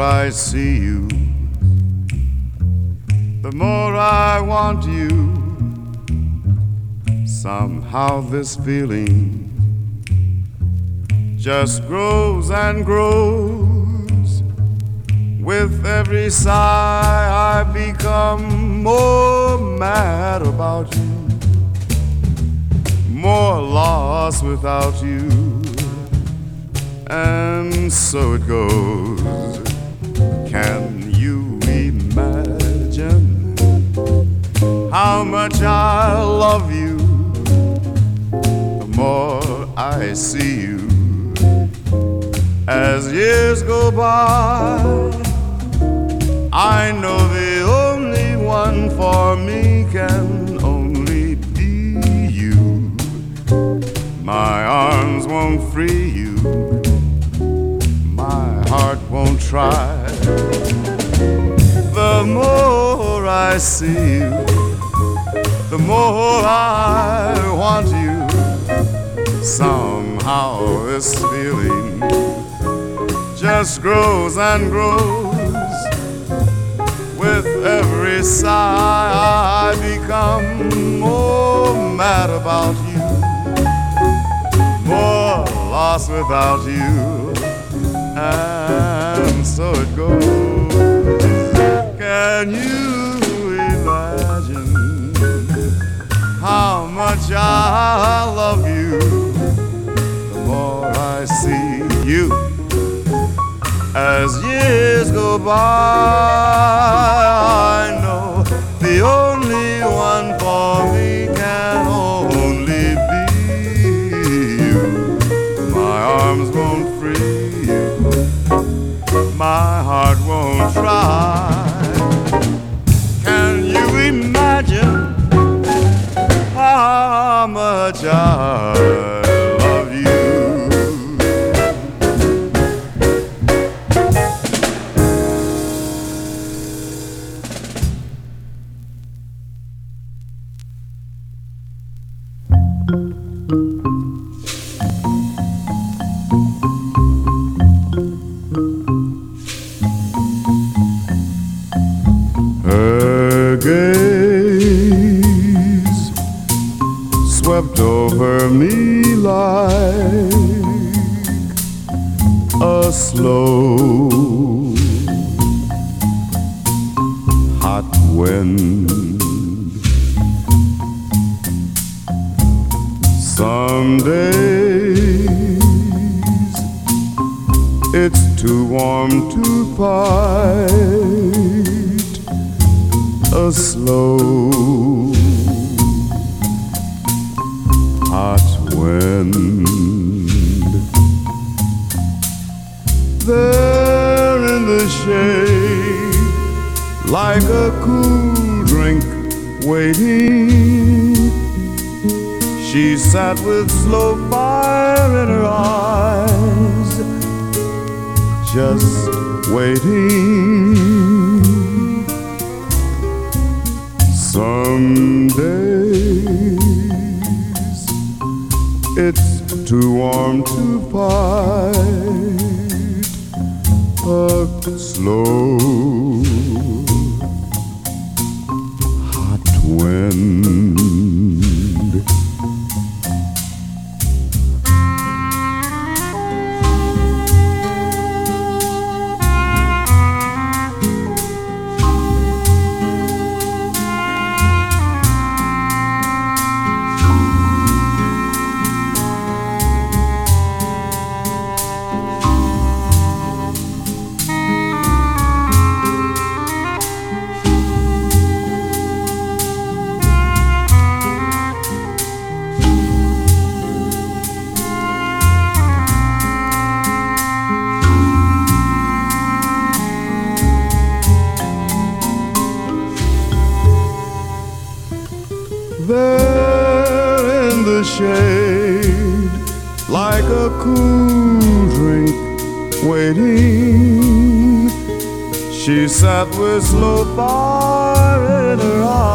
I see you, the more I want you. Somehow this feeling just grows and grows. With every sigh I become more mad about you, more lost without you. And so it goes. Can you imagine how much I love you? The more I see you, as years go by, I know the only one for me can only be you. My arms won't free you, my heart won't try. The more I see you, the more I want you. Somehow this feeling just grows and grows. With every sigh I become more mad about you, more lost without you. And so it goes. Can you imagine how much I love you? The more I see you, as years go by, I know the only one for me can only be you. My arms won't free you, my heart won't try. Can you imagine how much I love you? Her gaze swept over me like a slow hot wind. Some days it's too warm to fight a slow hot wind. There in the shade, like a cool drink waiting, she sat with slow fire in her eyes, just waiting. Some days it's too warm to fight a slow hot wind. There in the shade, like a cool drink waiting, she sat with slow fire in her eyes.